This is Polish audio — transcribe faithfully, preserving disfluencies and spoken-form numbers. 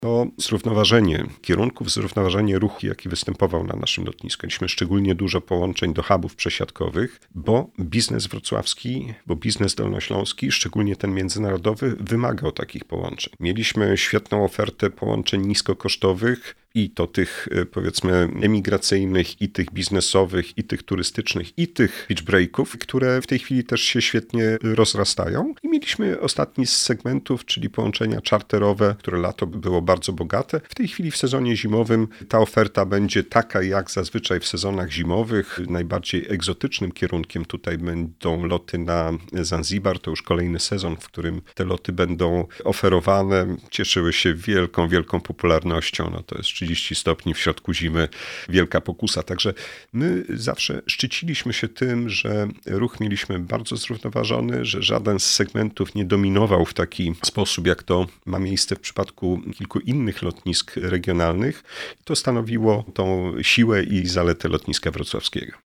to zrównoważenie kierunków, zrównoważenie ruchu, jaki występował na naszym lotnisku. Mieliśmy szczególnie dużo połączeń do hubów przesiadkowych, bo biznes wrocławski, bo biznes dolnośląski, szczególnie ten międzynarodowy, wymagał takich połączeń. Mieliśmy świetną ofertę połączeń niskokosztowych, i to tych, powiedzmy, emigracyjnych, i tych biznesowych, i tych turystycznych, i tych beach breaków, które w tej chwili też się świetnie rozrastają. I mieliśmy ostatni z segmentów, czyli połączenia czarterowe, które lato było bardzo bogate. W tej chwili w sezonie zimowym ta oferta będzie taka, jak zazwyczaj w sezonach zimowych. Najbardziej egzotycznym kierunkiem tutaj będą loty na Zanzibar. To już kolejny sezon, w którym te loty będą oferowane. Cieszyły się wielką, wielką popularnością. No to jest trzydzieści stopni w środku zimy, wielka pokusa. Także my zawsze szczyciliśmy się tym, że ruch mieliśmy bardzo zrównoważony, że żaden z segmentów nie dominował w taki sposób, jak to ma miejsce w przypadku kilku innych lotnisk regionalnych. To stanowiło tą siłę i zaletę lotniska wrocławskiego.